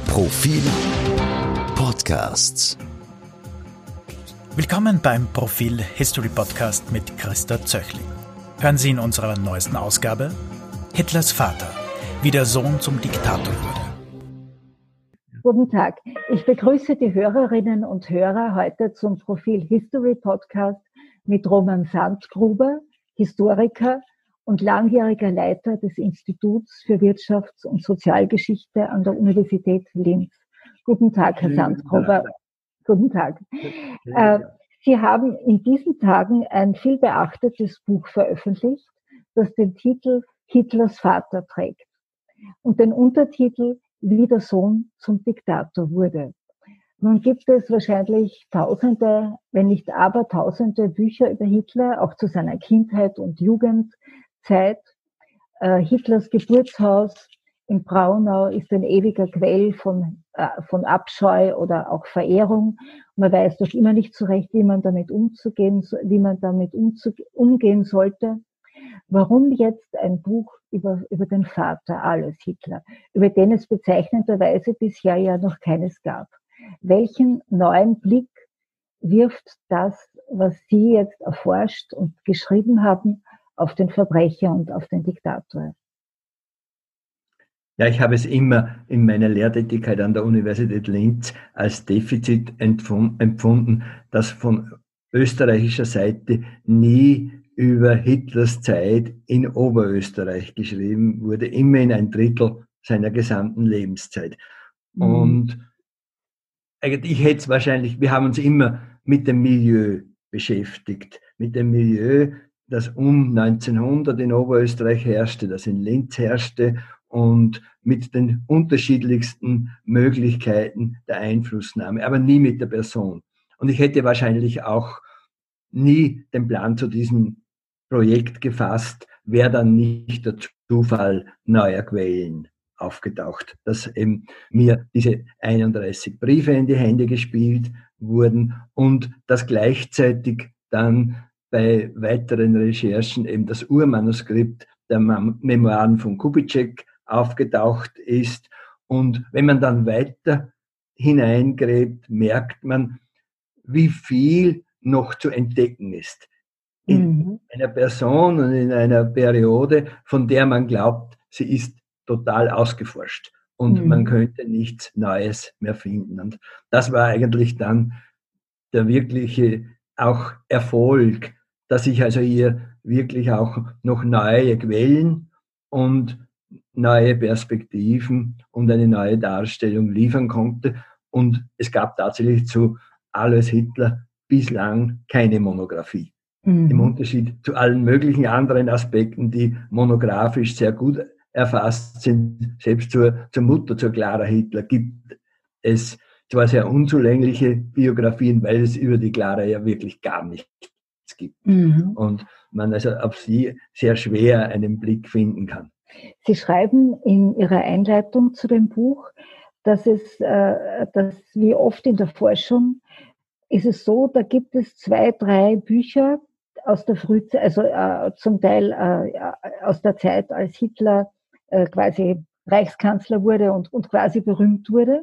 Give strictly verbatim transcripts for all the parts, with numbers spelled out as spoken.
Profil Podcasts. Willkommen beim Profil History Podcast mit Christa Zöchling. Hören Sie in unserer neuesten Ausgabe Hitlers Vater, wie der Sohn zum Diktator wurde. Guten Tag. Ich begrüße die Hörerinnen und Hörer heute zum Profil History Podcast mit Roman Sandgruber, Historiker und langjähriger Leiter des Instituts für Wirtschafts- und Sozialgeschichte an der Universität Linz. Guten Tag, Herr Sandgruber. Guten Tag. Äh, Sie haben in diesen Tagen ein viel beachtetes Buch veröffentlicht, das den Titel Hitlers Vater trägt und den Untertitel Wie der Sohn zum Diktator wurde. Nun gibt es wahrscheinlich Tausende, wenn nicht aber Tausende Bücher über Hitler, auch zu seiner Kindheit und Jugendzeit. Äh, Hitlers Geburtshaus in Braunau ist ein ewiger Quell von, äh, von Abscheu oder auch Verehrung. Man weiß doch immer nicht so recht, wie man damit umzugehen, wie man damit umzuge- umgehen sollte. Warum jetzt ein Buch über, über den Vater Alois Hitler, über den es bezeichnenderweise bisher ja noch keines gab? Welchen neuen Blick wirft das, was Sie jetzt erforscht und geschrieben haben, auf den Verbrecher und auf den Diktator? Ja, ich habe es immer in meiner Lehrtätigkeit an der Universität Linz als Defizit empfunden, dass von österreichischer Seite nie über Hitlers Zeit in Oberösterreich geschrieben wurde, immerhin ein Drittel seiner gesamten Lebenszeit. Mhm. Und ich hätte es wahrscheinlich, wir haben uns immer mit dem Milieu beschäftigt, mit dem Milieu, das um neunzehnhundert in Oberösterreich herrschte, das in Linz herrschte und mit den unterschiedlichsten Möglichkeiten der Einflussnahme, aber nie mit der Person. Und ich hätte wahrscheinlich auch nie den Plan zu diesem Projekt gefasst, wäre dann nicht der Zufall neuer Quellen aufgetaucht, dass eben mir diese einunddreißig Briefe in die Hände gespielt wurden und dass gleichzeitig dann bei weiteren Recherchen eben das Urmanuskript der Memoiren von Kubitschek aufgetaucht ist. Und wenn man dann weiter hineingräbt, merkt man, wie viel noch zu entdecken ist. In mhm. einer Person und in einer Periode, von der man glaubt, sie ist total ausgeforscht und mhm. man könnte nichts Neues mehr finden. Und das war eigentlich dann der wirkliche auch Erfolg, dass ich also hier wirklich auch noch neue Quellen und neue Perspektiven und eine neue Darstellung liefern konnte. Und es gab tatsächlich zu Alois Hitler bislang keine Monographie. Mhm. Im Unterschied zu allen möglichen anderen Aspekten, die monografisch sehr gut erfasst sind. Selbst zur, zur Mutter, zur Clara Hitler, gibt es zwar sehr unzulängliche Biografien, weil es über die Clara ja wirklich gar nichts gibt. Mhm. Und man also auf sie sehr schwer einen Blick finden kann. Sie schreiben in Ihrer Einleitung zu dem Buch, dass es, äh, dass wie oft in der Forschung ist es so, da gibt es zwei, drei Bücher aus der Frühzeit, also äh, zum Teil äh, aus der Zeit, als Hitler äh, quasi Reichskanzler wurde und, und quasi berühmt wurde.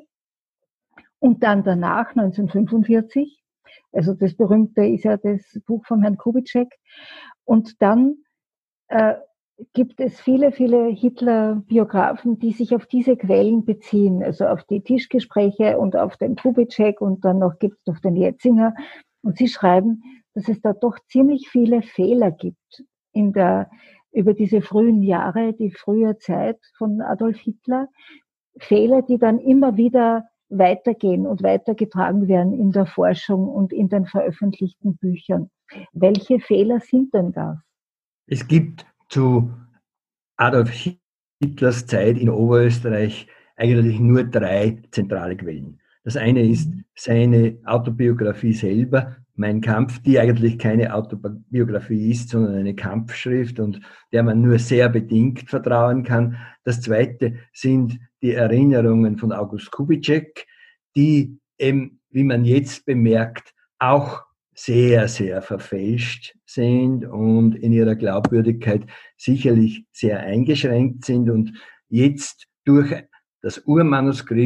Und dann danach, neunzehnhundertfünfundvierzig, also das berühmte ist ja das Buch von Herrn Kubitschek. Und dann äh, gibt es viele, viele Hitler-Biografen, die sich auf diese Quellen beziehen, also auf die Tischgespräche und auf den Kubitschek und dann noch gibt es noch den Jetzinger. Und sie schreiben, dass es da doch ziemlich viele Fehler gibt in der, über diese frühen Jahre, die frühe Zeit von Adolf Hitler. Fehler, die dann immer wieder weitergehen und weitergetragen werden in der Forschung und in den veröffentlichten Büchern. Welche Fehler sind denn das? Es gibt zu Adolf Hitlers Zeit in Oberösterreich eigentlich nur drei zentrale Quellen. Das eine ist seine Autobiografie selber, Mein Kampf, die eigentlich keine Autobiografie ist, sondern eine Kampfschrift und der man nur sehr bedingt vertrauen kann. Das zweite sind die Erinnerungen von August Kubitschek, die eben, wie man jetzt bemerkt, auch sehr, sehr verfälscht sind und in ihrer Glaubwürdigkeit sicherlich sehr eingeschränkt sind und jetzt durch das Urmanuskript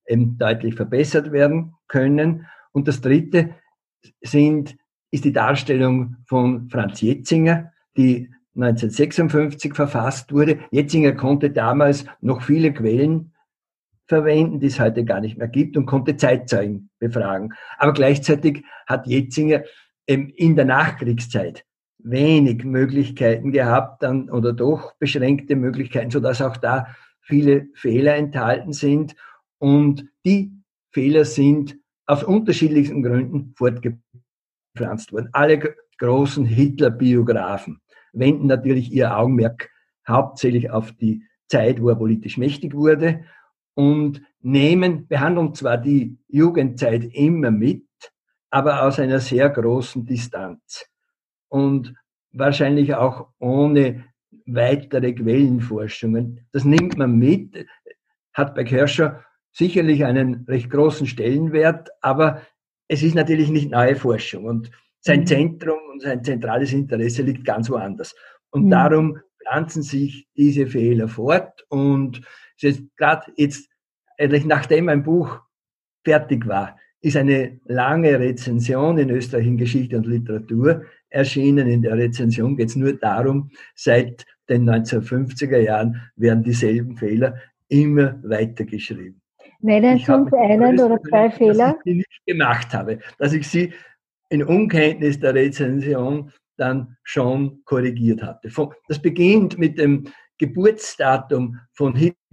eben deutlich verbessert werden können. Und das Dritte sind, ist die Darstellung von Franz Jetzinger, die neunzehnhundertsechsundfünfzig verfasst wurde. Jetzinger konnte damals noch viele Quellen verwenden, die es heute gar nicht mehr gibt, und konnte Zeitzeugen befragen. Aber gleichzeitig hat Jetzinger in der Nachkriegszeit wenig Möglichkeiten gehabt, dann, oder doch beschränkte Möglichkeiten, sodass auch da viele Fehler enthalten sind. Und die Fehler sind aus unterschiedlichsten Gründen fortgepflanzt worden. Alle großen Hitler-Biografen wenden natürlich ihr Augenmerk hauptsächlich auf die Zeit, wo er politisch mächtig wurde, und nehmen, behandeln zwar die Jugendzeit immer mit, aber aus einer sehr großen Distanz und wahrscheinlich auch ohne weitere Quellenforschungen. Das nimmt man mit, hat bei Kerscher sicherlich einen recht großen Stellenwert, aber es ist natürlich nicht neue Forschung und sein mhm. Zentrum und sein zentrales Interesse liegt ganz woanders. Und mhm. darum pflanzen sich diese Fehler fort, und gerade jetzt, nachdem mein Buch fertig war, ist eine lange Rezension in Österreich in Geschichte und Literatur erschienen. In der Rezension geht es nur darum, seit den neunzehnhundertfünfziger Jahren werden dieselben Fehler immer weitergeschrieben. Nennen Sie uns einen oder zwei Fehler? Dass ich sie nicht gemacht habe, dass ich sie in Unkenntnis der Rezension dann schon korrigiert hatte. Das beginnt mit dem Geburtsdatum von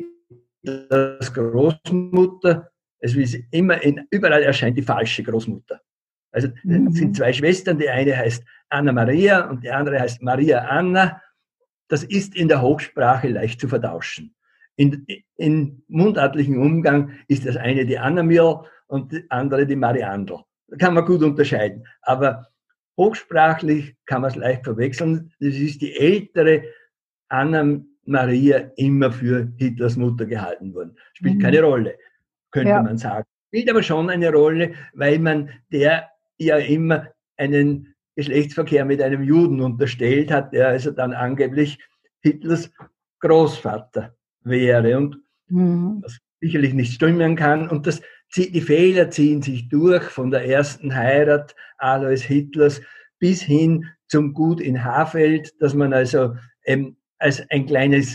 Hitlers Großmutter. Es ist immer in, überall erscheint die falsche Großmutter. Also mhm. es sind zwei Schwestern, die eine heißt Anna Maria und die andere heißt Maria Anna. Das ist in der Hochsprache leicht zu vertauschen. In, in mundartlichen Umgang ist das eine die Anna Mirl und die andere die Mariandl. Da kann man gut unterscheiden. Aber hochsprachlich kann man es leicht verwechseln. Das ist die ältere Anna Maria immer für Hitlers Mutter gehalten worden. Spielt mhm. keine Rolle, könnte ja. man sagen. Spielt aber schon eine Rolle, weil man der ja immer einen Geschlechtsverkehr mit einem Juden unterstellt hat, der also dann angeblich Hitlers Großvater wäre und mhm. das sicherlich nicht stimmen kann. Und das, die Fehler ziehen sich durch von der ersten Heirat Alois Hitlers bis hin zum Gut in Hafeld, dass man also ähm, als ein kleines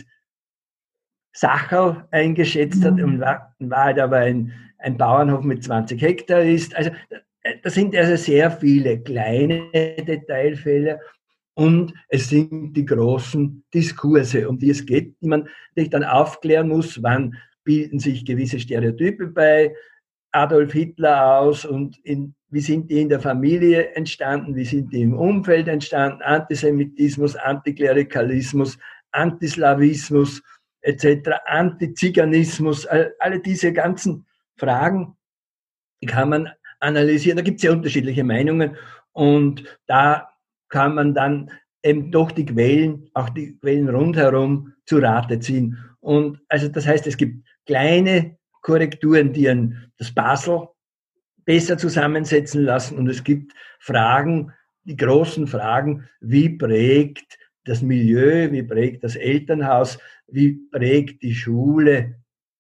Sacherl eingeschätzt hat, und war, war halt aber ein, ein Bauernhof mit zwanzig Hektar ist. Also da sind also sehr viele kleine Detailfehler, und es sind die großen Diskurse, um die es geht, die man sich dann aufklären muss. Wann bilden sich gewisse Stereotype bei Adolf Hitler aus, und in, wie sind die in der Familie entstanden, wie sind die im Umfeld entstanden, Antisemitismus, Antiklerikalismus, Antislawismus et cetera, Antiziganismus, alle diese ganzen Fragen, die kann man analysieren. Da gibt es ja unterschiedliche Meinungen, und da kann man dann eben doch die Quellen, auch die Quellen rundherum zu Rate ziehen. Und also das heißt, es gibt kleine Korrekturen, die ein, das Puzzle besser zusammensetzen lassen, und es gibt Fragen, die großen Fragen, wie prägt das Milieu, wie prägt das Elternhaus, wie prägt die Schule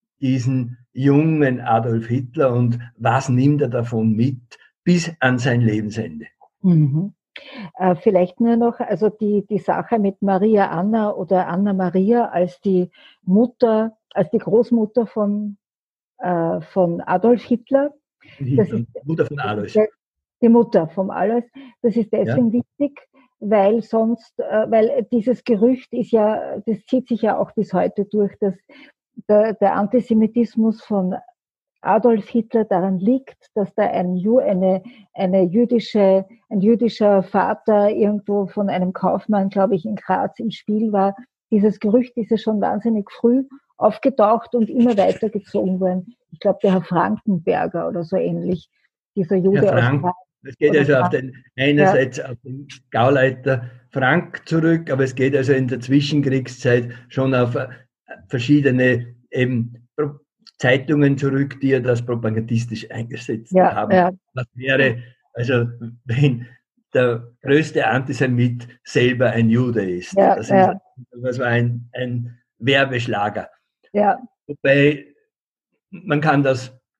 diesen jungen Adolf Hitler, und was nimmt er davon mit bis an sein Lebensende. Mhm. Äh, vielleicht nur noch, also die, die Sache mit Maria Anna oder Anna Maria als die Mutter, als die Großmutter von, äh, von Adolf Hitler. Das ist, Mutter von Alois. Die Mutter von Alois. Das ist deswegen ja. wichtig, weil sonst, äh, weil dieses Gerücht ist ja, das zieht sich ja auch bis heute durch, dass der, der Antisemitismus von Adolf Hitler daran liegt, dass da ein, eine, eine jüdische, ein jüdischer Vater irgendwo von einem Kaufmann, glaube ich, in Graz im Spiel war. Dieses Gerücht ist ja schon wahnsinnig früh aufgetaucht und immer weitergezogen worden. Ich glaube, der Herr Frankenberger oder so ähnlich, dieser Jude Herr Frank, aus Graz. Es geht also auf den, einerseits ja. auf den Gauleiter Frank zurück, aber es geht also in der Zwischenkriegszeit schon auf verschiedene eben Zeitungen zurück, die ja das propagandistisch eingesetzt ja, haben. Ja. Was wäre, also wenn der größte Antisemit selber ein Jude ist. Ja, das, ja. ist das war ein, ein Werbeschlager. Ja. Wobei man kann das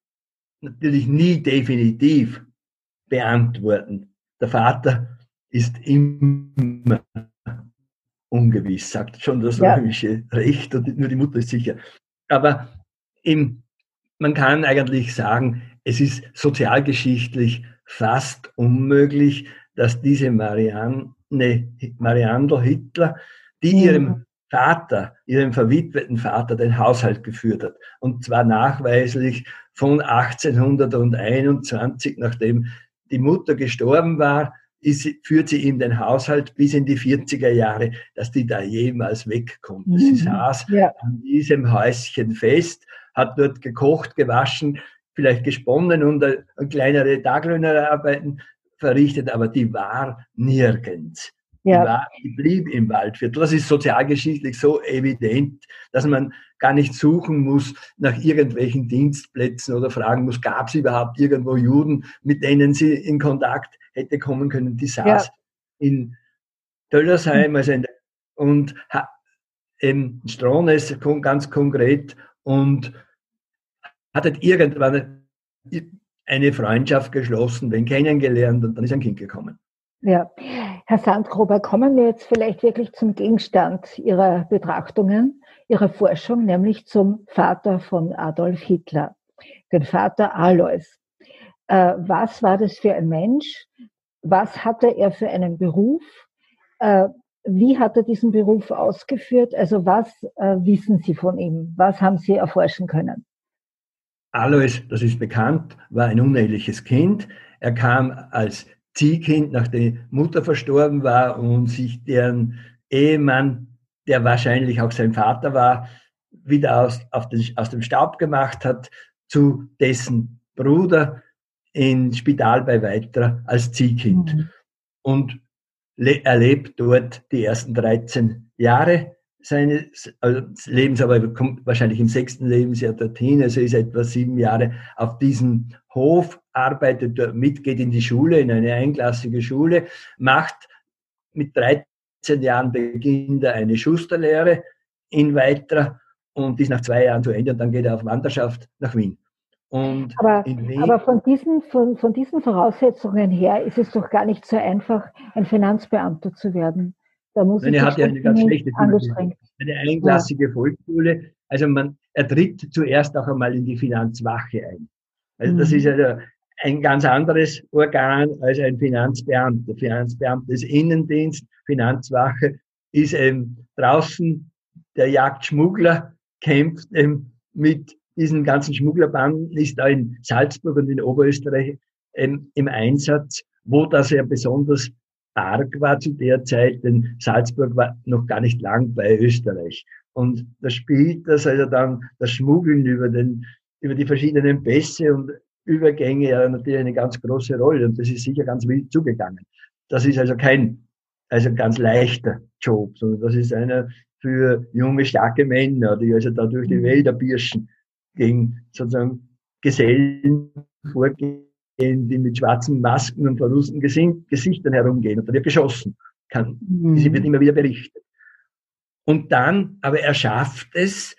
natürlich nie definitiv beantworten. Der Vater ist immer ungewiss, sagt schon das Ja. römische Recht, und nur die Mutter ist sicher. Aber im, man kann eigentlich sagen, es ist sozialgeschichtlich fast unmöglich, dass diese Marianne, Mariandel Hitler, die Mhm. ihrem Vater, ihrem verwitweten Vater, den Haushalt geführt hat. Und zwar nachweislich von achtzehnhunderteinundzwanzig, nachdem die Mutter gestorben war, ist, führt sie ihm den Haushalt bis in die vierziger Jahre, dass die da jemals wegkommt. Mhm. Sie saß Ja. an diesem Häuschen fest, hat dort gekocht, gewaschen, vielleicht gesponnen und äh, kleinere Taglöhnerarbeiten verrichtet, aber die war nirgends. Ja. Die, war, die blieb im Waldviertel. Das ist sozialgeschichtlich so evident, dass man gar nicht suchen muss nach irgendwelchen Dienstplätzen oder fragen muss, gab es überhaupt irgendwo Juden, mit denen sie in Kontakt hätte kommen können. Die saß Ja. in Döllersheim, also in, und in Strohnes ganz konkret, und hat halt irgendwann eine Freundschaft geschlossen, den kennengelernt, und dann ist ein Kind gekommen. Ja, Herr Sandgruber, kommen wir jetzt vielleicht wirklich zum Gegenstand Ihrer Betrachtungen, Ihrer Forschung, nämlich zum Vater von Adolf Hitler, den Vater Alois. Äh, was war das für ein Mensch? Was hatte er für einen Beruf? Äh, wie hat er diesen Beruf ausgeführt? Also was äh, wissen Sie von ihm? Was haben Sie erforschen können? Alois, das ist bekannt, war ein uneheliches Kind. Er kam als Ziehkind, nachdem die Mutter verstorben war und sich deren Ehemann, der wahrscheinlich auch sein Vater war, wieder aus, auf den, aus dem Staub gemacht hat, zu dessen Bruder ins Spital bei Weitra als Ziehkind. Mhm. Und le- er lebt dort die ersten dreizehn Jahre seines also Lebens, aber er kommt wahrscheinlich im sechsten Lebensjahr dorthin, also ist etwa sieben Jahre auf diesem Hof, arbeitet dort mit, geht in die Schule, in eine einklassige Schule, macht mit dreizehn Jahren beginnt er eine Schusterlehre in Weitra und ist nach zwei Jahren zu Ende, und dann geht er auf Wanderschaft nach Wien. Und aber, in Wien, aber von, diesen, von, von diesen Voraussetzungen her ist es doch gar nicht so einfach, ein Finanzbeamter zu werden. Da muss Nein, ich er hat ja eine ganz schlechte angestrengt. Eine einklassige ja. Volksschule. Also man, er tritt zuerst auch einmal in die Finanzwache ein. Also mhm. das ist also ein ganz anderes Organ als ein Finanzbeamter. Finanzbeamter ist Innendienst, Finanzwache ist eben draußen, der jagt Schmuggler, kämpft eben mit diesen ganzen Schmugglerbanden, ist da in Salzburg und in Oberösterreich eben im Einsatz, wo das ja besonders arg war zu der Zeit, denn Salzburg war noch gar nicht lang bei Österreich. Und da spielt das also dann das Schmuggeln über den, über die verschiedenen Pässe und Übergänge ja natürlich eine ganz große Rolle. Und das ist sicher ganz wild zugegangen. Das ist also kein, also ganz leichter Job, sondern das ist einer für junge, starke Männer, die also da durch die Wälder pirschen, gegen sozusagen Gesellen vorgehen, die mit schwarzen Masken und verrußten Gesichtern herumgehen. Und da wird geschossen. Kann, mhm. Sie wird immer wieder berichtet. Und dann, aber er schafft es,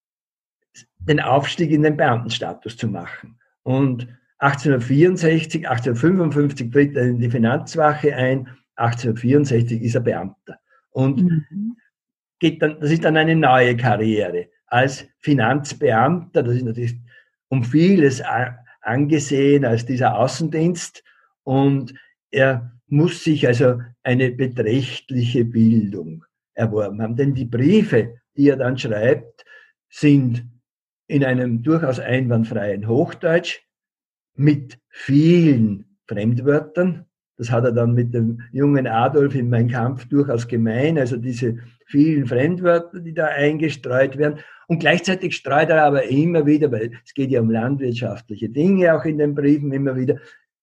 den Aufstieg in den Beamtenstatus zu machen. Und achtzehnhundertvierundsechzig, achtzehnhundertfünfundfünfzig tritt er in die Finanzwache ein, achtzehnhundertvierundsechzig ist er Beamter. Und mhm. geht dann, das ist dann eine neue Karriere. Als Finanzbeamter, das ist natürlich um vieles angesehen als dieser Außendienst, und er muss sich also eine beträchtliche Bildung erworben haben, denn die Briefe, die er dann schreibt, sind in einem durchaus einwandfreien Hochdeutsch mit vielen Fremdwörtern. Das hat er dann mit dem jungen Adolf in Mein Kampf durchaus gemein, also diese vielen Fremdwörter, die da eingestreut werden. Und gleichzeitig streut er aber immer wieder, weil es geht ja um landwirtschaftliche Dinge, auch in den Briefen immer wieder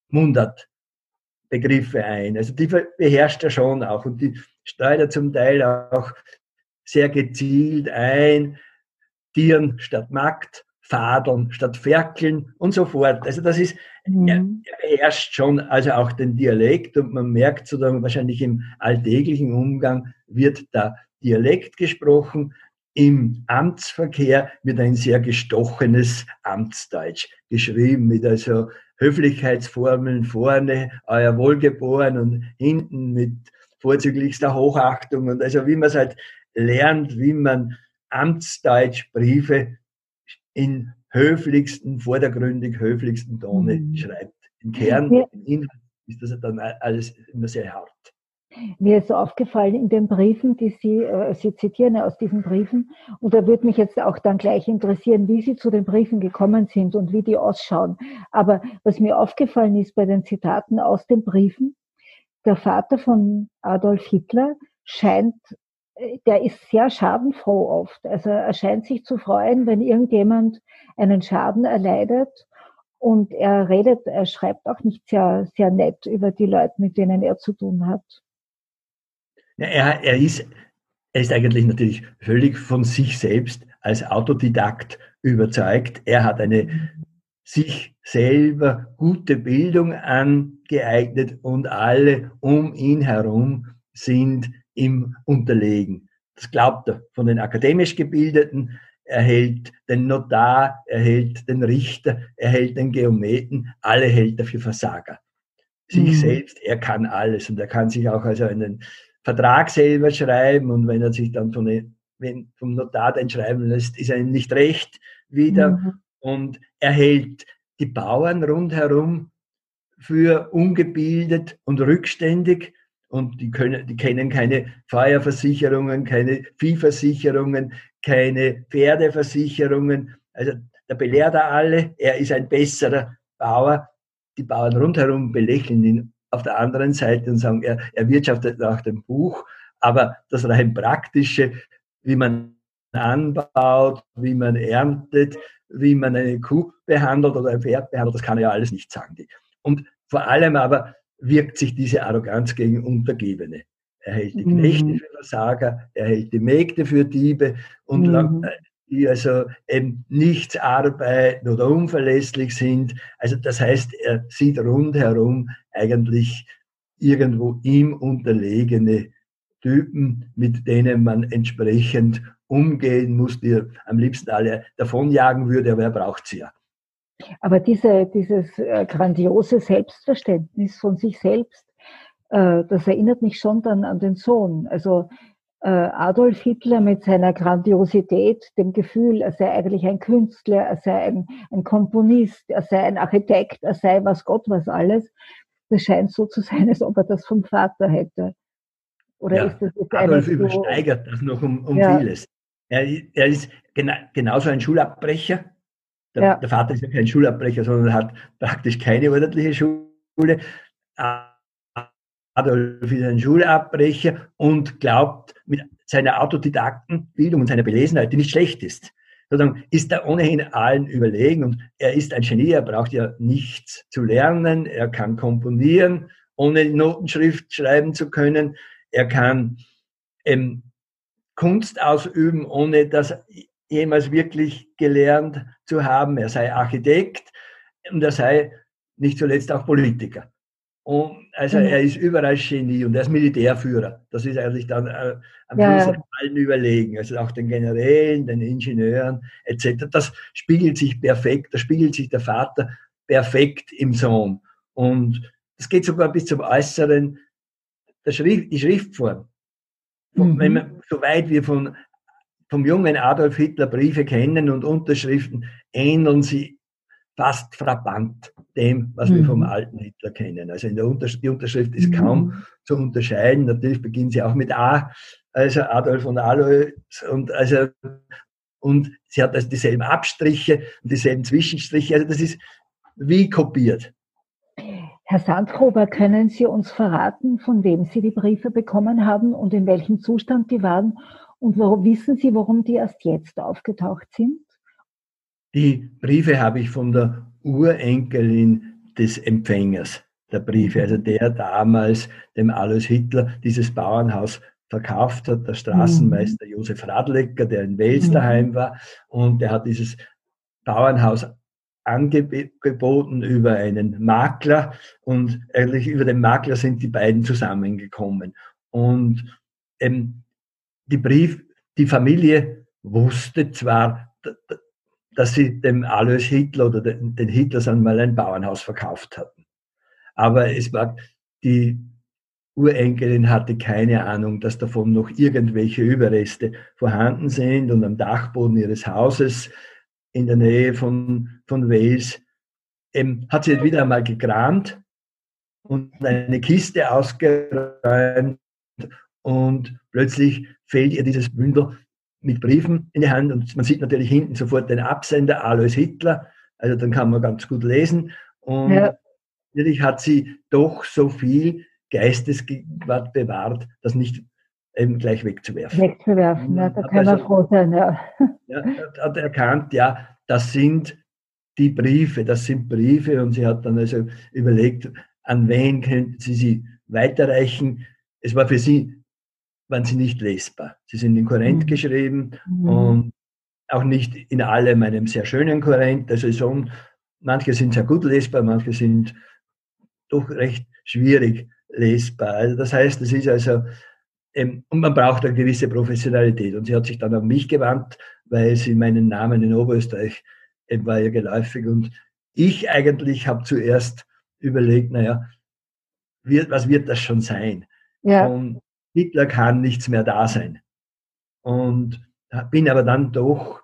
Mundartbegriffe ein. Also die beherrscht er schon auch, und die streut er zum Teil auch sehr gezielt ein. Tieren statt Magd, Fadeln statt Ferkeln und so fort. Also das ist, mhm. er, er beherrscht schon also auch den Dialekt, und man merkt sozusagen wahrscheinlich im alltäglichen Umgang wird da Dialekt gesprochen. im Amtsverkehr wird ein sehr gestochenes Amtsdeutsch geschrieben, mit also Höflichkeitsformeln vorne, euer Wohlgeboren und hinten mit vorzüglichster Hochachtung und also wie man es halt lernt, wie man Amtsdeutschbriefe in höflichsten, vordergründig höflichsten Tone mhm. schreibt. Im Kern, ja. Im Inhalt ist das dann alles immer sehr hart. Mir ist aufgefallen in den Briefen, die Sie, äh, Sie zitieren aus diesen Briefen, und da würde mich jetzt auch dann gleich interessieren, wie Sie zu den Briefen gekommen sind und wie die ausschauen. Aber was mir aufgefallen ist bei den Zitaten aus den Briefen, der Vater von Adolf Hitler scheint, der ist sehr schadenfroh oft. Also er scheint sich zu freuen, wenn irgendjemand einen Schaden erleidet. Und er redet, er schreibt auch nicht sehr, sehr nett über die Leute, mit denen er zu tun hat. Ja, er, er, ist, er ist eigentlich natürlich völlig von sich selbst als Autodidakt überzeugt. Er hat eine sich selber gute Bildung angeeignet und alle um ihn herum sind ihm unterlegen. Das glaubt er von den akademisch Gebildeten. Er hält den Notar, er hält den Richter, er hält den Geometen, alle hält er für Versager. Sich mhm. selbst, er kann alles und er kann sich auch also einen Vertrag selber schreiben und wenn er sich dann von den, wenn vom Notar den schreiben lässt, ist er ihm nicht recht wieder mhm. und er hält die Bauern rundherum für ungebildet und rückständig und die können, die kennen keine Feuerversicherungen, keine Viehversicherungen, keine Pferdeversicherungen. Also da belehrt er alle, er ist ein besserer Bauer. Die Bauern rundherum belächeln ihn auf der anderen Seite und sagen, er, er wirtschaftet nach dem Buch, aber das rein praktische, wie man anbaut, wie man erntet, wie man eine Kuh behandelt oder ein Pferd behandelt, das kann er ja alles nicht sagen. Und vor allem aber wirkt sich diese Arroganz gegen Untergebene. Er hält die mhm. Knechte für Versager, er hält die Mägde für Diebe und mhm. die also eben nichts arbeiten oder unverlässlich sind. Also das heißt, er sieht rundherum eigentlich irgendwo ihm unterlegene Typen, mit denen man entsprechend umgehen muss, die er am liebsten alle davonjagen würde, aber er braucht sie ja. Aber diese, dieses äh, grandiose Selbstverständnis von sich selbst, äh, das erinnert mich schon dann an den Sohn. Also äh, Adolf Hitler mit seiner Grandiosität, dem Gefühl, er sei eigentlich ein Künstler, er sei ein, ein Komponist, er sei ein Architekt, er sei was Gott was alles. Das scheint so zu sein, als ob er das vom Vater hätte. Oder ja, ist das jetzt Adolf so, übersteigert das noch um, um ja. vieles. Er, er ist gena, genauso ein Schulabbrecher. Der, ja. der Vater ist ja kein Schulabbrecher, sondern hat praktisch keine ordentliche Schule. Adolf ist ein Schulabbrecher und glaubt mit seiner Autodidaktenbildung und seiner Belesenheit, die nicht schlecht ist, sozusagen ist er ohnehin allen überlegen und er ist ein Genie, er braucht ja nichts zu lernen, er kann komponieren, ohne Notenschrift schreiben zu können, er kann ähm, Kunst ausüben, ohne das jemals wirklich gelernt zu haben. Er sei Architekt und er sei nicht zuletzt auch Politiker. Und also mhm. er ist überall Genie und er ist Militärführer. Das ist eigentlich dann äh, am ja. Schluss allen überlegen, also auch den Generälen, den Ingenieuren et cetera. Das spiegelt sich perfekt, da spiegelt sich der Vater perfekt im Sohn. Und das geht sogar bis zum Äußeren, der Schrift, die Schriftform. Mhm. Wenn man, soweit wir von vom jungen Adolf Hitler Briefe kennen und Unterschriften, ähneln sie fast frappant dem, was mhm. wir vom alten Hitler kennen. Also in der Untersch- die Unterschrift ist mhm. kaum zu unterscheiden. Natürlich beginnt sie auch mit A, also Adolf und Alois. Und, also, und sie hat also dieselben Abstriche und dieselben Zwischenstriche. Also das ist wie kopiert. Herr Sandgruber, können Sie uns verraten, von wem Sie die Briefe bekommen haben und in welchem Zustand die waren? Und warum, wissen Sie, warum die erst jetzt aufgetaucht sind? Die Briefe habe ich von der Urenkelin des Empfängers der Briefe, also der damals dem Alois Hitler dieses Bauernhaus verkauft hat, der Straßenmeister mhm. Josef Radlecker, der in Wels mhm. daheim war, und der hat dieses Bauernhaus angeboten über einen Makler und eigentlich über den Makler sind die beiden zusammengekommen. Und ähm, die Brief, die Familie wusste zwar, dass sie dem Alois Hitler oder den Hitlers einmal ein Bauernhaus verkauft hatten. Aber es war, die Urenkelin hatte keine Ahnung, dass davon noch irgendwelche Überreste vorhanden sind, und am Dachboden ihres Hauses in der Nähe von, von Wales ähm, hat sie wieder einmal gekramt und eine Kiste ausgeräumt, und plötzlich fällt ihr dieses Bündel mit Briefen in die Hand, und man sieht natürlich hinten sofort den Absender Alois Hitler, also dann kann man ganz gut lesen, und ja. Natürlich hat sie doch so viel Geistesgegenwart bewahrt, das nicht eben gleich wegzuwerfen. Wegzuwerfen, ja, da kann man froh sein, ja. Ja, hat erkannt, ja, das sind die Briefe, das sind Briefe, und sie hat dann also überlegt, an wen könnten sie sie weiterreichen. Es war für sie, waren sie nicht lesbar. Sie sind in Kurrent mhm. geschrieben mhm. und auch nicht in allem einem sehr schönen Kurrent. Also schon, manche sind sehr gut lesbar, manche sind doch recht schwierig lesbar. Also das heißt, es ist also, ähm, und man braucht eine gewisse Professionalität. Und sie hat sich dann an mich gewandt, weil sie meinen Namen in Oberösterreich ähm, war ja geläufig. Und ich eigentlich habe zuerst überlegt, naja, wird, was wird das schon sein? Ja. Und Hitler kann nichts mehr da sein. Und bin aber dann doch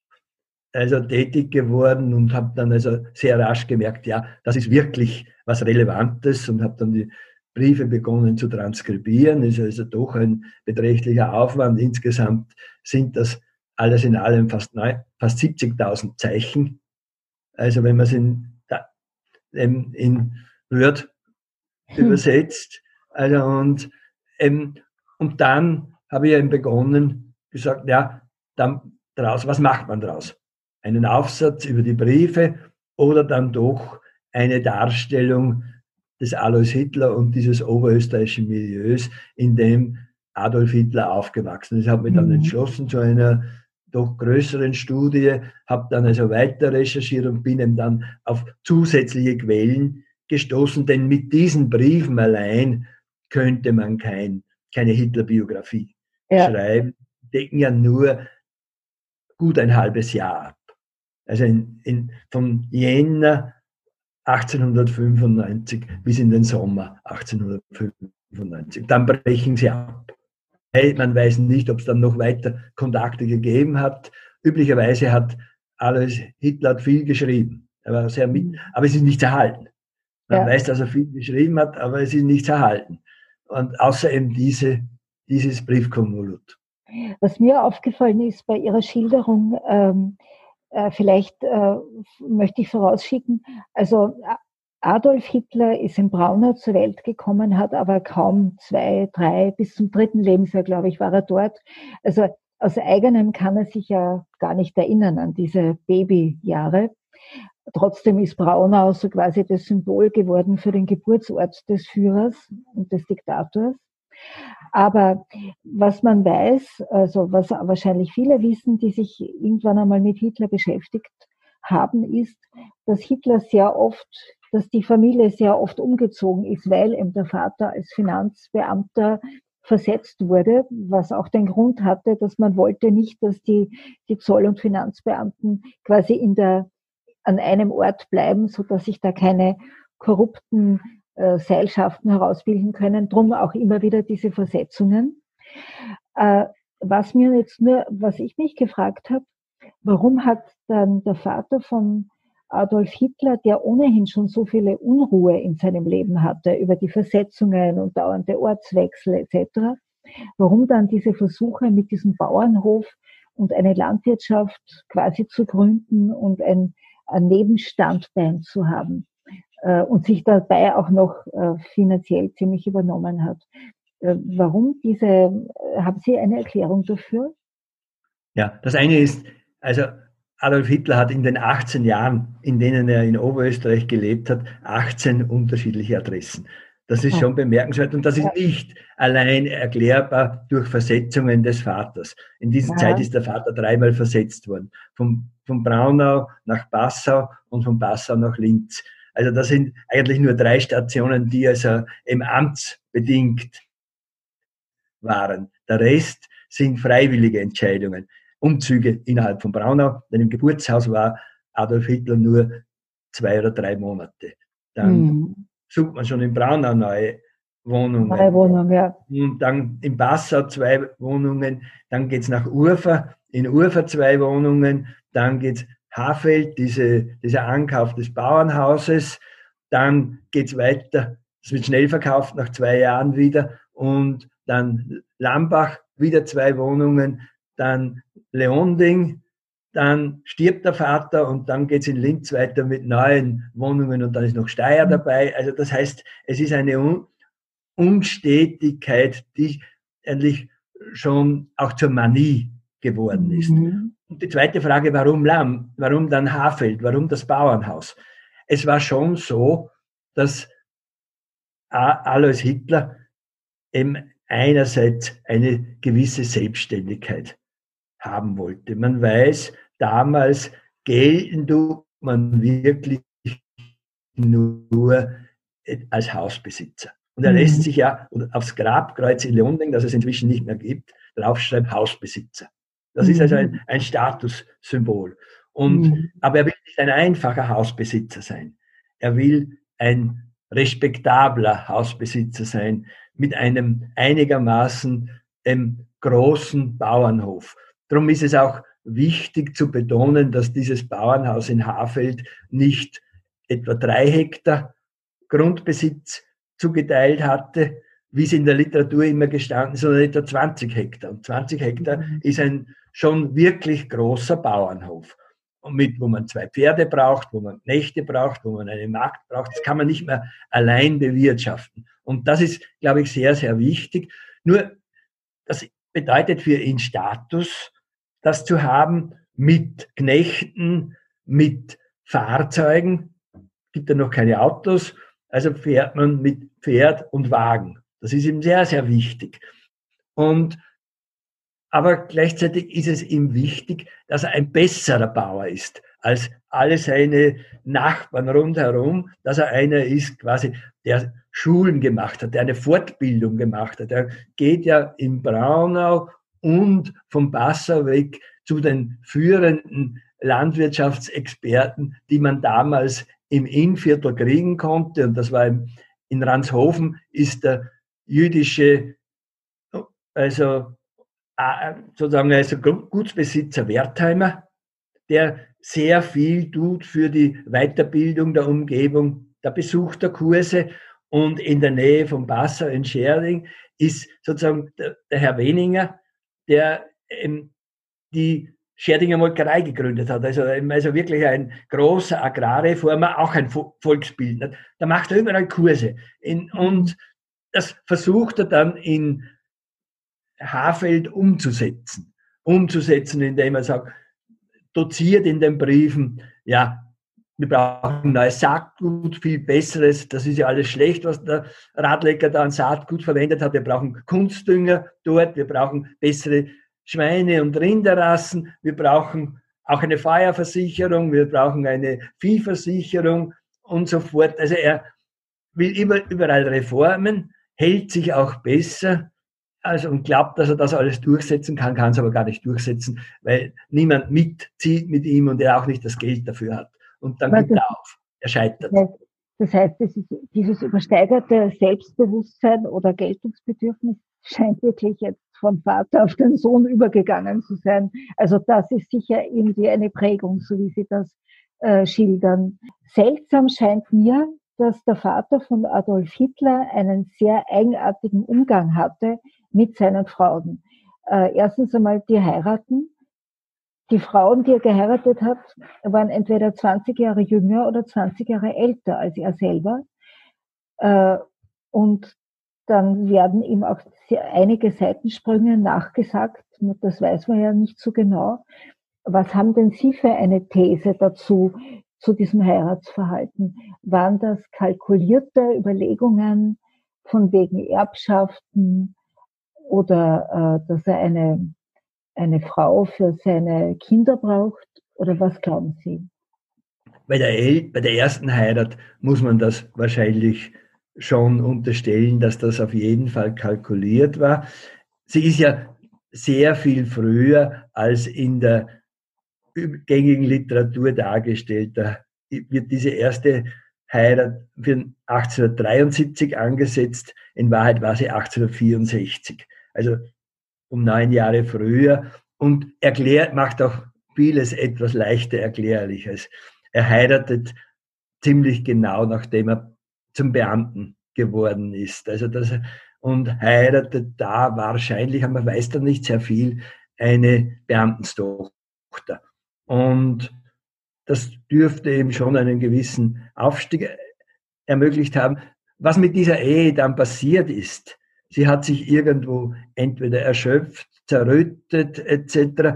also tätig geworden und habe dann also sehr rasch gemerkt, ja, das ist wirklich was Relevantes, und habe dann die Briefe begonnen zu transkribieren. Das ist also doch ein beträchtlicher Aufwand. Insgesamt sind das alles in allem fast, fast siebzigtausend Zeichen. Also wenn man es in, in, in Word hm. übersetzt. Also und, ähm, und dann habe ich eben begonnen, gesagt, ja, dann draus, was macht man draus? Einen Aufsatz über die Briefe oder dann doch eine Darstellung des Alois Hitler und dieses oberösterreichischen Milieus, in dem Adolf Hitler aufgewachsen ist. Ich habe mich dann entschlossen zu einer doch größeren Studie, habe dann also weiter recherchiert und bin eben dann auf zusätzliche Quellen gestoßen, denn mit diesen Briefen allein könnte man kein, keine Hitler-Biografie ja. schreiben, decken ja nur gut ein halbes Jahr ab. Also in, in, von Jänner achtzehnhundertfünfundneunzig bis in den Sommer achtzehnhundertfünfundneunzig. Dann brechen sie ab. Man weiß nicht, ob es dann noch weiter Kontakte gegeben hat. Üblicherweise hat Alois Hitler hat viel geschrieben. Er war sehr mit, aber es ist nichts erhalten. Man ja. weiß, dass er viel geschrieben hat, aber es ist nichts erhalten. Und außer eben diese, dieses Briefkonvolut. Was mir aufgefallen ist bei Ihrer Schilderung, ähm, äh, vielleicht äh, möchte ich vorausschicken, also Adolf Hitler ist in Braunau zur Welt gekommen, hat aber kaum zwei, drei, bis zum dritten Lebensjahr, glaube ich, war er dort. Also aus eigenem kann er sich ja gar nicht erinnern an diese Babyjahre. Trotzdem ist Braunau so quasi das Symbol geworden für den Geburtsort des Führers und des Diktators. Aber was man weiß, also was wahrscheinlich viele wissen, die sich irgendwann einmal mit Hitler beschäftigt haben, ist, dass Hitler sehr oft, dass die Familie sehr oft umgezogen ist, weil eben der Vater als Finanzbeamter versetzt wurde, was auch den Grund hatte, dass man wollte nicht, dass die, die Zoll- und Finanzbeamten quasi in der, an einem Ort bleiben, so dass sich da keine korrupten äh, Seilschaften herausbilden können. Drum auch immer wieder diese Versetzungen. Äh, was mir jetzt nur, was ich mich gefragt habe, warum hat dann der Vater von Adolf Hitler, der ohnehin schon so viele Unruhe in seinem Leben hatte, über die Versetzungen und dauernde Ortswechsel et cetera, warum dann diese Versuche mit diesem Bauernhof und eine Landwirtschaft quasi zu gründen und ein, ein Nebenstandbein zu haben äh, und sich dabei auch noch äh, finanziell ziemlich übernommen hat. Äh, warum diese, äh, haben Sie eine Erklärung dafür? Ja, das eine ist, also Adolf Hitler hat in den achtzehn Jahren, in denen er in Oberösterreich gelebt hat, achtzehn unterschiedliche Adressen. Das ist schon bemerkenswert, und das ist nicht allein erklärbar durch Versetzungen des Vaters. In dieser ja. Zeit ist der Vater dreimal versetzt worden. Von, von Braunau nach Passau und von Passau nach Linz. Also das sind eigentlich nur drei Stationen, die also im amtsbedingt waren. Der Rest sind freiwillige Entscheidungen. Umzüge innerhalb von Braunau. Denn im Geburtshaus war Adolf Hitler nur zwei oder drei Monate. Dann mhm. sucht man schon in Braunau neue Wohnungen. Neue Wohnungen, ja. Und dann in Passau zwei Wohnungen. Dann geht es nach Urfa, in Urfa zwei Wohnungen. Dann geht es Hafeld, diese, dieser Ankauf des Bauernhauses. Dann geht es weiter, es wird schnell verkauft, nach zwei Jahren wieder. Und dann Lambach, wieder zwei Wohnungen. Dann Leonding, dann stirbt der Vater und dann geht es in Linz weiter mit neuen Wohnungen und dann ist noch Steyr dabei. Also das heißt, es ist eine Un- Unstetigkeit, die eigentlich schon auch zur Manie geworden ist. Mhm. Und die zweite Frage, warum Lamm? Warum dann Hafeld? Warum das Bauernhaus? Es war schon so, dass Alois Hitler eben einerseits eine gewisse Selbstständigkeit haben wollte. Man weiß, damals gelten tut man wirklich nur als Hausbesitzer. Und er lässt sich ja aufs Grabkreuz in Leonding, das es inzwischen nicht mehr gibt, draufschreiben Hausbesitzer. Das mhm. ist also ein, ein Statussymbol. Und, mhm. Aber er will nicht ein einfacher Hausbesitzer sein. Er will ein respektabler Hausbesitzer sein mit einem einigermaßen ähm, großen Bauernhof. Darum ist es auch wichtig zu betonen, dass dieses Bauernhaus in Hafeld nicht etwa drei Hektar Grundbesitz zugeteilt hatte, wie es in der Literatur immer gestanden ist, sondern etwa zwanzig Hektar. Und zwanzig Hektar mhm. ist ein schon wirklich großer Bauernhof, mit, wo man zwei Pferde braucht, wo man Knechte braucht, wo man eine Magd braucht. Das kann man nicht mehr allein bewirtschaften. Und das ist, glaube ich, sehr, sehr wichtig. Nur, das bedeutet für ihn Status, das zu haben mit Knechten, mit Fahrzeugen. Gibt ja noch keine Autos, also fährt man mit Pferd und Wagen. Das ist ihm sehr, sehr wichtig. Und, aber gleichzeitig ist es ihm wichtig, dass er ein besserer Bauer ist als alle seine Nachbarn rundherum, dass er einer ist quasi, der Schulen gemacht hat, der eine Fortbildung gemacht hat. Er geht ja in Braunau und vom Passau weg zu den führenden Landwirtschaftsexperten, die man damals im Innviertel kriegen konnte. Und das war im, in Ranshofen ist der jüdische, also sozusagen also Gutsbesitzer Wertheimer, der sehr viel tut für die Weiterbildung der Umgebung, der Besuch der Kurse. Und in der Nähe von Passau in Schärding ist sozusagen der, der Herr Weninger, der ähm, die Schärdinger Molkerei gegründet hat. Also, also wirklich ein großer Agrarreformer, auch ein Volksbildner. Da macht er überall Kurse. In, und das versucht er dann in Hafeld umzusetzen. Umzusetzen, indem er sagt, doziert in den Briefen, ja, wir brauchen neues Saatgut, viel besseres. Das ist ja alles schlecht, was der Radlecker da an Saatgut verwendet hat. Wir brauchen Kunstdünger dort, wir brauchen bessere Schweine- und Rinderrassen, wir brauchen auch eine Feuerversicherung, wir brauchen eine Viehversicherung und so fort. Also er will immer überall Reformen, hält sich auch besser, also und glaubt, dass er das alles durchsetzen kann, kann es aber gar nicht durchsetzen, weil niemand mitzieht mit ihm und er auch nicht das Geld dafür hat. Und dann gibt er auf, er scheitert. Das heißt, das ist, dieses übersteigerte Selbstbewusstsein oder Geltungsbedürfnis scheint wirklich jetzt vom Vater auf den Sohn übergegangen zu sein. Also das ist sicher irgendwie eine Prägung, so wie Sie das äh, schildern. Seltsam scheint mir, dass der Vater von Adolf Hitler einen sehr eigenartigen Umgang hatte mit seinen Frauen. Äh, erstens einmal die heiraten. Die Frauen, die er geheiratet hat, waren entweder zwanzig Jahre jünger oder zwanzig Jahre älter als er selber. Äh, und dann werden ihm auch einige Seitensprünge nachgesagt. Das weiß man ja nicht so genau. Was haben denn Sie für eine These dazu, zu diesem Heiratsverhalten? Waren das kalkulierte Überlegungen von wegen Erbschaften oder äh, dass er eine eine Frau für seine Kinder braucht? Oder was glauben Sie? Bei der, El- bei der ersten Heirat muss man das wahrscheinlich schon unterstellen, dass das auf jeden Fall kalkuliert war. Sie ist ja sehr viel früher als in der gängigen Literatur dargestellt. Da wird diese erste Heirat für achtzehnhundertdreiundsiebzig angesetzt. In Wahrheit war sie achtzehnhundertvierundsechzig, also um neun Jahre früher, und erklärt, macht auch vieles etwas leichter erklärliches. Er heiratet ziemlich genau, nachdem er zum Beamten geworden ist. Also das, und heiratet da wahrscheinlich, aber man weiß da nicht sehr viel, eine Beamtenstochter. Und das dürfte ihm schon einen gewissen Aufstieg ermöglicht haben. Was mit dieser Ehe dann passiert ist, sie hat sich irgendwo entweder erschöpft, zerrüttet et cetera.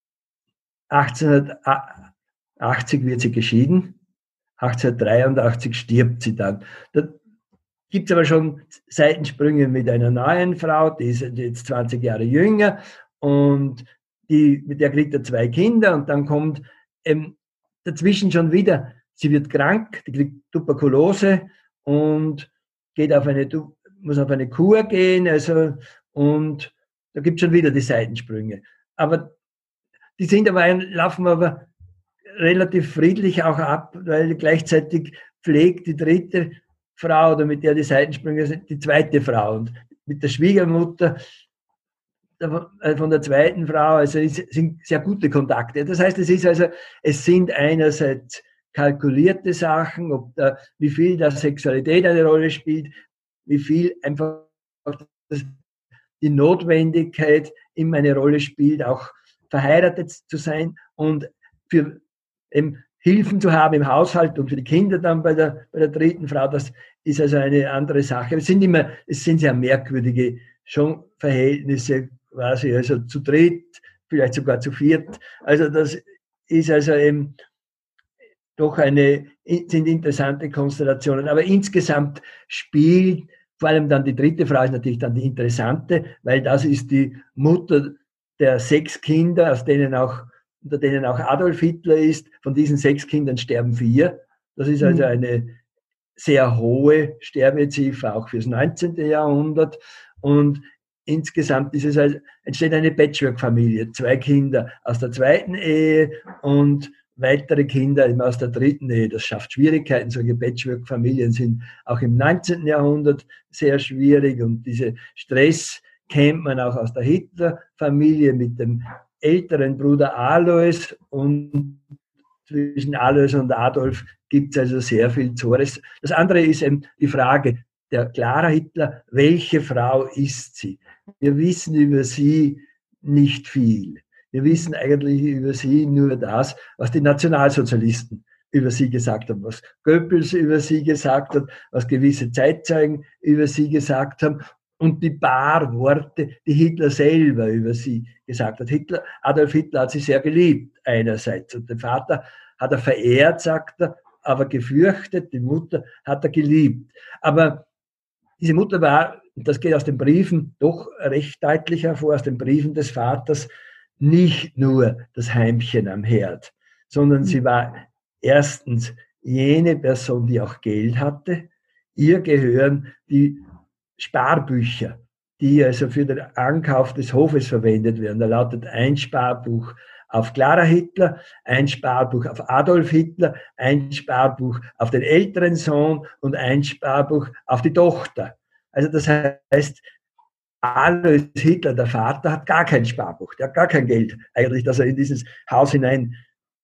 achtzehnhundertachtzig wird sie geschieden, achtzehnhundertdreiundachtzig stirbt sie dann. Da gibt es aber schon Seitensprünge mit einer neuen Frau, die ist jetzt zwanzig Jahre jünger, und die, mit der kriegt er zwei Kinder, und dann kommt ähm, dazwischen schon wieder, sie wird krank, die kriegt Tuberkulose und geht auf eine, muss auf eine Kur gehen, also, und da gibt es schon wieder die Seitensprünge. Aber die sind aber, laufen aber relativ friedlich auch ab, weil gleichzeitig pflegt die dritte Frau, oder mit der die Seitensprünge sind, die zweite Frau. Und mit der Schwiegermutter von der zweiten Frau, also es sind sehr gute Kontakte. Das heißt, es ist also, es sind einerseits kalkulierte Sachen, ob da, wie viel da Sexualität eine Rolle spielt, wie viel einfach die Notwendigkeit immer eine Rolle spielt, auch verheiratet zu sein und für eben Hilfen zu haben im Haushalt und für die Kinder dann bei der, bei der dritten Frau. Das ist also eine andere Sache. Es sind immer, es sind sehr merkwürdige schon Verhältnisse, quasi, also zu dritt, vielleicht sogar zu viert. Also das ist also eben doch eine, sind interessante Konstellationen. Aber insgesamt spielt vor allem dann die dritte Frau ist natürlich dann die interessante, weil das ist die Mutter der sechs Kinder, aus denen auch, unter denen auch Adolf Hitler ist. Von diesen sechs Kindern sterben vier. Das ist also eine sehr hohe Sterbeziffer, auch fürs neunzehnte Jahrhundert. Und insgesamt ist es also, entsteht eine Patchwork-Familie. Zwei Kinder aus der zweiten Ehe und weitere Kinder eben aus der dritten Ehe. Das schafft Schwierigkeiten. Solche Patchwork-Familien sind auch im neunzehnten Jahrhundert sehr schwierig, und diese Stress kennt man auch aus der Hitler-Familie mit dem älteren Bruder Alois, und zwischen Alois und Adolf gibt es also sehr viel Zores. Das andere ist eben die Frage der Clara Hitler, welche Frau ist sie? Wir wissen über sie nicht viel. Wir wissen eigentlich über sie nur das, was die Nationalsozialisten über sie gesagt haben, was Goebbels über sie gesagt hat, was gewisse Zeitzeugen über sie gesagt haben, und die paar Worte, die Hitler selber über sie gesagt hat. Hitler, Adolf Hitler hat sie sehr geliebt einerseits, und den Vater hat er verehrt, sagt er, aber gefürchtet, die Mutter hat er geliebt. Aber diese Mutter war, das geht aus den Briefen doch recht deutlich hervor, aus den Briefen des Vaters, nicht nur das Heimchen am Herd, sondern sie war erstens jene Person, die auch Geld hatte. Ihr gehören die Sparbücher, die also für den Ankauf des Hofes verwendet werden. Da lautet ein Sparbuch auf Clara Hitler, ein Sparbuch auf Adolf Hitler, ein Sparbuch auf den älteren Sohn und ein Sparbuch auf die Tochter. Also das heißt, Alois Hitler, der Vater, hat gar kein Sparbuch, der hat gar kein Geld eigentlich, das er in dieses Haus hinein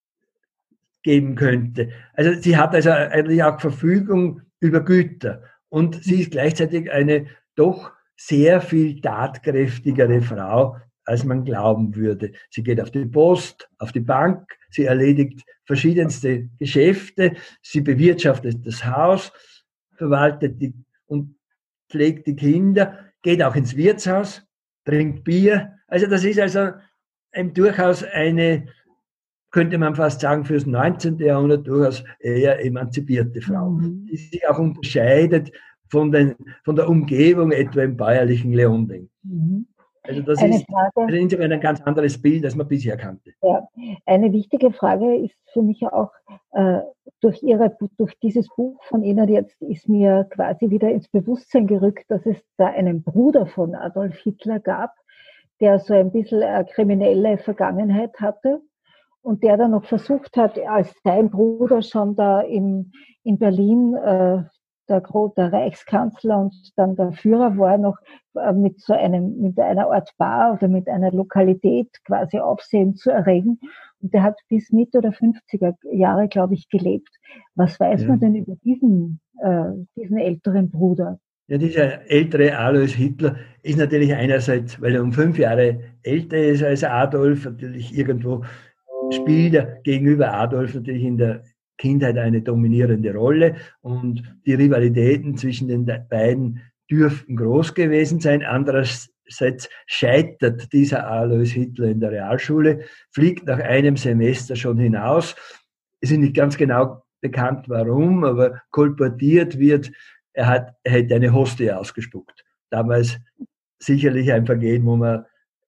geben könnte. Also sie hat also eigentlich auch Verfügung über Güter, und sie ist gleichzeitig eine doch sehr viel tatkräftigere Frau, als man glauben würde. Sie geht auf die Post, auf die Bank, sie erledigt verschiedenste Geschäfte, sie bewirtschaftet das Haus, verwaltet die und pflegt die Kinder, geht auch ins Wirtshaus, trinkt Bier. Also das ist also ein, durchaus eine, könnte man fast sagen, fürs neunzehnte Jahrhundert durchaus eher emanzipierte Frau, mhm. die sich auch unterscheidet von, den, von der Umgebung, etwa im bäuerlichen Leonding. Mhm. Also das eine ist Frage, also insofern ein ganz anderes Bild, als man bisher kannte. Ja, eine wichtige Frage ist für mich auch, äh, durch, ihre, durch dieses Buch von Ihnen jetzt ist mir quasi wieder ins Bewusstsein gerückt, dass es da einen Bruder von Adolf Hitler gab, der so ein bisschen eine kriminelle Vergangenheit hatte und der dann noch versucht hat, als sein Bruder schon da im, in Berlin äh, der, der Reichskanzler und dann der Führer war, noch äh, mit so einem, mit einer Art Bar oder mit einer Lokalität quasi Aufsehen zu erregen. Und der hat bis Mitte der fünfziger Jahre, glaube ich, gelebt. Was weiß Ja. man denn über diesen, äh, diesen älteren Bruder? Ja, dieser ältere Alois Hitler ist natürlich einerseits, weil er um fünf Jahre älter ist als Adolf, natürlich irgendwo spielt er gegenüber Adolf natürlich in der Kindheit eine dominierende Rolle und die Rivalitäten zwischen den beiden dürften groß gewesen sein. Andererseits scheitert dieser Alois Hitler in der Realschule, fliegt nach einem Semester schon hinaus. Es ist nicht ganz genau bekannt, warum, aber kolportiert wird, er, hat, er hätte eine Hostie ausgespuckt. Damals sicherlich ein Vergehen, wo man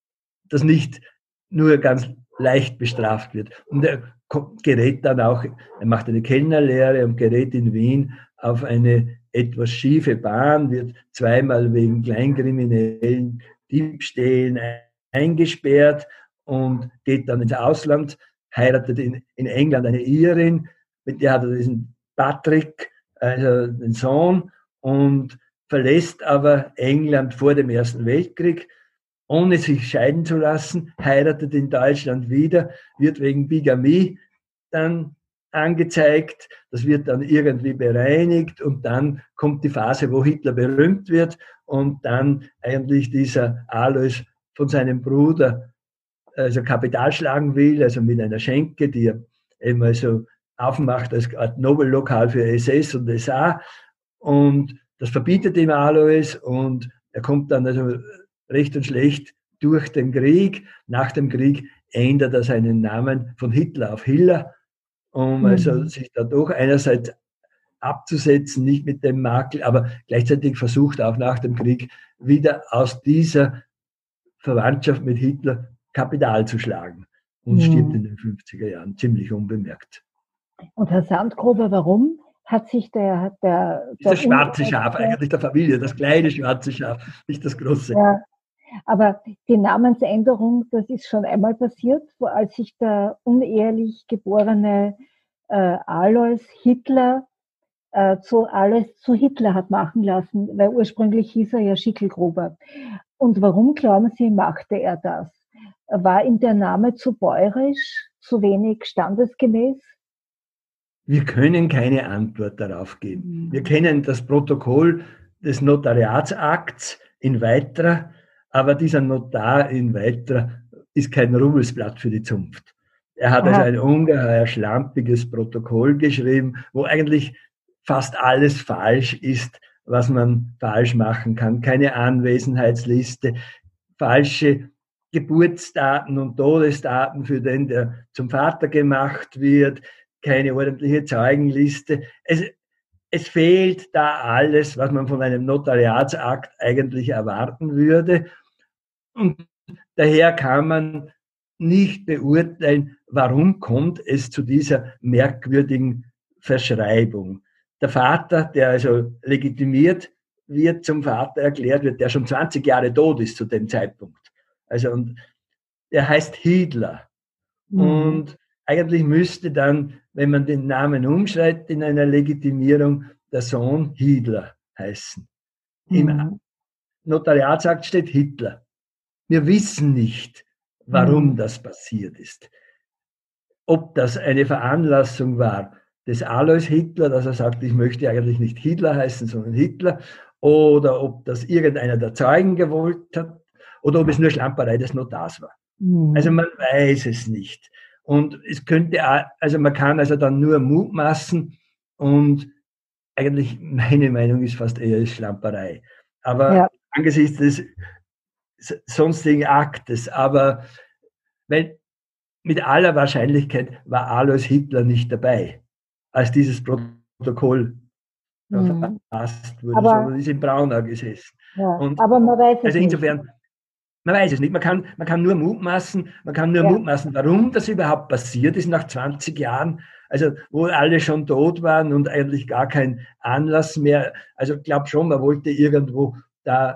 das nicht nur ganz leicht bestraft wird. Und er gerät dann auch, er macht eine Kellnerlehre und gerät in Wien auf eine etwas schiefe Bahn, wird zweimal wegen kleinkriminellen Diebstählen eingesperrt und geht dann ins Ausland, heiratet in, in England eine Irin, mit der hat er diesen Patrick, also den Sohn, und verlässt aber England vor dem Ersten Weltkrieg, ohne sich scheiden zu lassen, heiratet in Deutschland wieder, wird wegen Bigamie dann angezeigt, das wird dann irgendwie bereinigt und dann kommt die Phase, wo Hitler berühmt wird und dann eigentlich dieser Alois von seinem Bruder also Kapital schlagen will, also mit einer Schenke, die er eben also aufmacht als Art Nobellokal für S S und S A und das verbietet ihm Alois und er kommt dann also recht und schlecht durch den Krieg. Nach dem Krieg ändert er seinen Namen von Hitler auf Hiller, um mhm. also sich dadurch einerseits abzusetzen, nicht mit dem Makel, aber gleichzeitig versucht auch nach dem Krieg wieder aus dieser Verwandtschaft mit Hitler Kapital zu schlagen und mhm. stirbt in den fünfziger Jahren ziemlich unbemerkt. Und Herr Sandgruber, warum hat sich der... Hat der, der das schwarze Schaf eigentlich der Familie, das kleine schwarze Schaf, nicht das große. Ja, aber die Namensänderung, das ist schon einmal passiert, wo als sich der unehelich geborene äh, Alois Hitler äh, zu Alois zu Hitler hat machen lassen, weil ursprünglich hieß er ja Schicklgruber. Und warum, glauben Sie, machte er das? War ihm der Name zu bäuerisch, zu wenig standesgemäß? Wir können keine Antwort darauf geben. Wir kennen das Protokoll des Notariatsakts in Weitra, aber dieser Notar in Weitra ist kein Ruhmesblatt für die Zunft. Er hat Aha. also ein ungeheuer schlampiges Protokoll geschrieben, wo eigentlich fast alles falsch ist, was man falsch machen kann. Keine Anwesenheitsliste, falsche Geburtsdaten und Todesdaten für den, der zum Vater gemacht wird, keine ordentliche Zeugenliste. Es, es fehlt da alles, was man von einem Notariatsakt eigentlich erwarten würde. Und daher kann man nicht beurteilen, warum kommt es zu dieser merkwürdigen Verschreibung. Der Vater, der also legitimiert wird, zum Vater erklärt wird, der schon zwanzig Jahre tot ist zu dem Zeitpunkt. Also, und der heißt Hitler. Mhm. Und eigentlich müsste dann, wenn man den Namen umschreibt in einer Legitimierung, der Sohn Hitler heißen. Mhm. Im Notariatsakt steht Hitler. Wir wissen nicht, warum mhm. das passiert ist. Ob das eine Veranlassung war des Alois Hitler, dass er sagt, ich möchte eigentlich nicht Hitler heißen, sondern Hitler, oder ob das irgendeiner der Zeugen gewollt hat, oder ob es nur Schlamperei des Notars war. Mhm. Also man weiß es nicht. Und es könnte, also man kann also dann nur mutmaßen und eigentlich meine Meinung ist fast eher Schlamperei. Aber ja. angesichts des sonstigen Aktes, aber weil mit aller Wahrscheinlichkeit war Alois Hitler nicht dabei, als dieses Protokoll mhm. verfasst wurde, aber, sondern ist in Braunau gesessen. Ja, und aber man weiß es also insofern, nicht. Man weiß es nicht. Man kann, man kann nur mutmaßen, man kann nur ja. mutmaßen, warum das überhaupt passiert ist nach zwanzig Jahren, also wo alle schon tot waren und eigentlich gar kein Anlass mehr. Also ich glaube schon, man wollte irgendwo da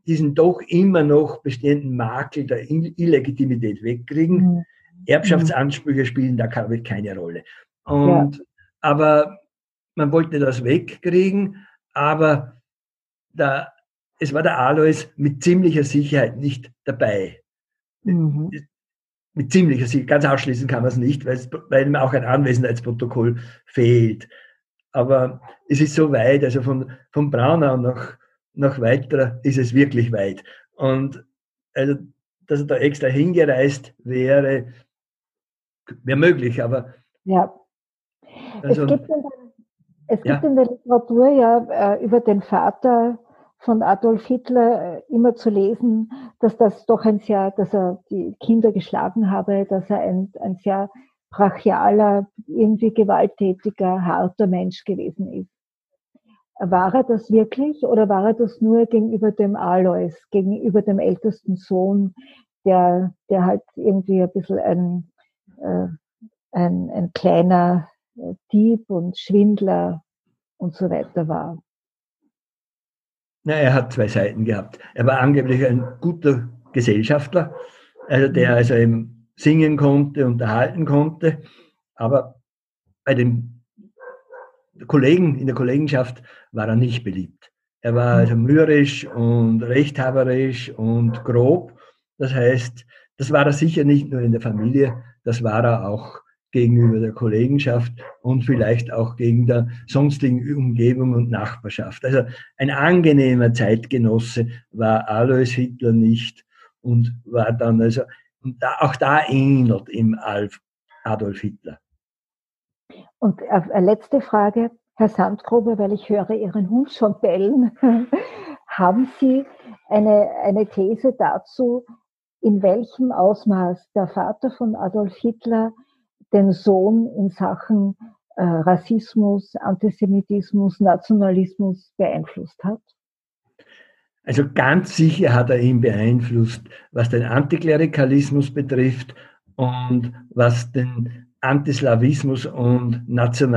diesen doch immer noch bestehenden Makel der Illegitimität wegkriegen. Mhm. Erbschaftsansprüche spielen da keine Rolle. Und, ja. Aber man wollte das wegkriegen, aber da, es war der Alois mit ziemlicher Sicherheit nicht dabei. Mhm. Mit ziemlicher Sicherheit, ganz ausschließen kann man es nicht, weil, es, weil ihm auch ein Anwesenheitsprotokoll fehlt. Aber es ist so weit, also von, von Braunau nach, nach Weitra ist es wirklich weit. Und also, dass er da extra hingereist wäre, wäre möglich, aber... Ja, also, es gibt, in der, es gibt ja. in der Literatur ja äh, über den Vater von Adolf Hitler äh, immer zu lesen, dass das doch ein sehr, dass er die Kinder geschlagen habe, dass er ein, ein sehr brachialer, irgendwie gewalttätiger, harter Mensch gewesen ist. War er das wirklich oder war er das nur gegenüber dem Alois, gegenüber dem ältesten Sohn, der, der halt irgendwie ein bisschen ein, äh, ein, ein kleiner äh, Dieb und Schwindler und so weiter war? Na, er hat zwei Seiten gehabt. Er war angeblich ein guter Gesellschafter, also der also eben singen konnte, unterhalten konnte, aber bei den Kollegen, in der Kollegenschaft war er nicht beliebt. Er war also mürrisch und rechthaberisch und grob. Das heißt, das war er sicher nicht nur in der Familie, das war er auch gegenüber der Kollegenschaft und vielleicht auch gegen der sonstigen Umgebung und Nachbarschaft. Also ein angenehmer Zeitgenosse war Alois Hitler nicht und war dann also, und da, auch da ähnelt ihm Adolf Hitler. Und eine letzte Frage, Herr Sandgruber, weil ich höre Ihren Hund schon bellen. Haben Sie eine, eine These dazu, in welchem Ausmaß der Vater von Adolf Hitler den Sohn in Sachen äh, Rassismus, Antisemitismus, Nationalismus beeinflusst hat? Also ganz sicher hat er ihn beeinflusst, was den Antiklerikalismus betrifft und was den Antislawismus und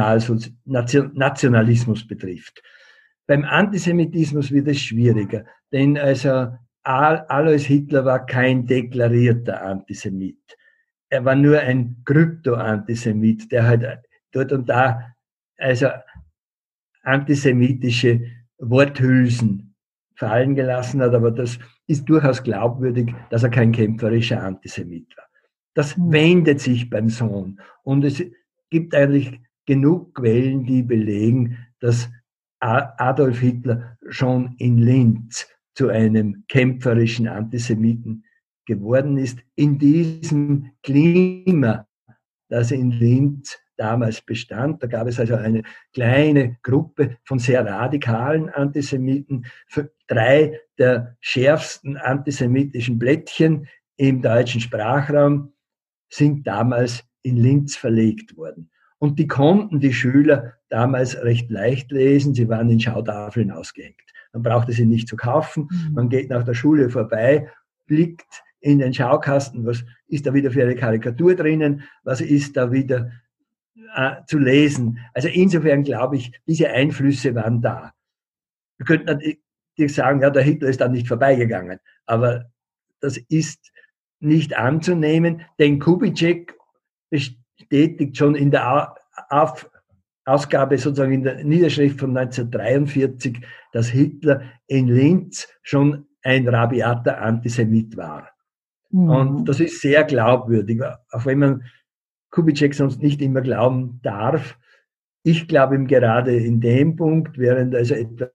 Nationalismus betrifft. Beim Antisemitismus wird es schwieriger, denn also Alois Hitler war kein deklarierter Antisemit. Er war nur ein Krypto-Antisemit, der halt dort und da also antisemitische Worthülsen fallen gelassen hat, aber das ist durchaus glaubwürdig, dass er kein kämpferischer Antisemit war. Das wendet sich beim Sohn und es gibt eigentlich genug Quellen, die belegen, dass Adolf Hitler schon in Linz zu einem kämpferischen Antisemiten geworden ist, in diesem Klima, das in Linz damals bestand. Da gab es also eine kleine Gruppe von sehr radikalen Antisemiten, drei der schärfsten antisemitischen Blättchen im deutschen Sprachraum sind damals in Linz verlegt worden. Und die konnten die Schüler damals recht leicht lesen. Sie waren in Schautafeln ausgehängt. Man brauchte sie nicht zu kaufen. Man geht nach der Schule vorbei, blickt in den Schaukasten, was ist da wieder für eine Karikatur drinnen, was ist da wieder äh, zu lesen. Also insofern glaube ich, diese Einflüsse waren da. Wir könnten natürlich sagen, ja, der Hitler ist dann nicht vorbeigegangen, aber das ist nicht anzunehmen, denn Kubitschek bestätigt schon in der Auf Ausgabe, sozusagen in der Niederschrift von neunzehnhundertdreiundvierzig, dass Hitler in Linz schon ein rabiater Antisemit war. Mhm. Und das ist sehr glaubwürdig, auch wenn man Kubitschek sonst nicht immer glauben darf. Ich glaube ihm gerade in dem Punkt, während also etwa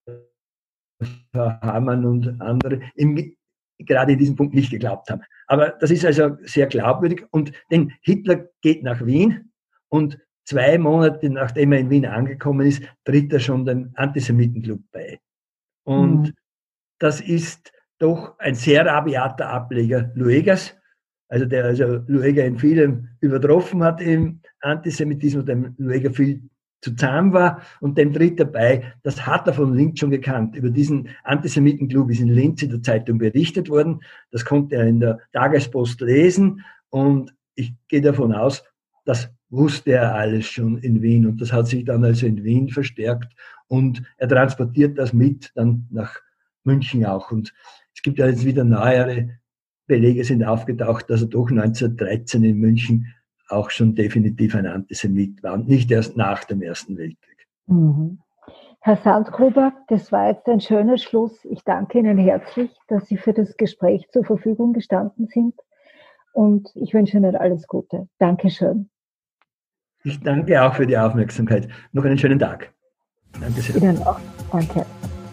Hamann und andere im, gerade in diesem Punkt nicht geglaubt haben. Aber das ist also sehr glaubwürdig. Und denn Hitler geht nach Wien und zwei Monate nachdem er in Wien angekommen ist, tritt er schon dem Antisemitenclub bei. Und mhm. das ist doch ein sehr rabiater Ableger Luegers, also der also Lueger in vielem übertroffen hat im Antisemitismus, dem Lueger viel zu zahm war und dem tritt er bei. Das hat er von Linz schon gekannt. Über diesen Antisemitenclub ist in Linz in der Zeitung berichtet worden. Das konnte er in der Tagespost lesen und ich gehe davon aus, das wusste er alles schon in Wien und das hat sich dann also in Wien verstärkt und er transportiert das mit dann nach München auch. Und Es gibt ja jetzt wieder neuere Belege sind aufgetaucht, dass er doch neunzehnhundertdreizehn in München auch schon definitiv ein Antisemit war und nicht erst nach dem Ersten Weltkrieg. Mhm. Herr Sandgruber, das war jetzt ein schöner Schluss. Ich danke Ihnen herzlich, dass Sie für das Gespräch zur Verfügung gestanden sind und ich wünsche Ihnen alles Gute. Dankeschön. Ich danke auch für die Aufmerksamkeit. Noch einen schönen Tag. Danke sehr. Ihnen auch. Danke.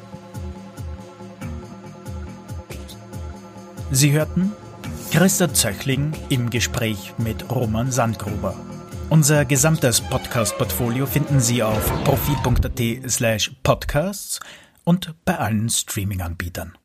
Sie hörten Christa Zöchling im Gespräch mit Roman Sandgruber. Unser gesamtes Podcast-Portfolio finden Sie auf profi punkt at slash podcasts und bei allen Streaming-Anbietern.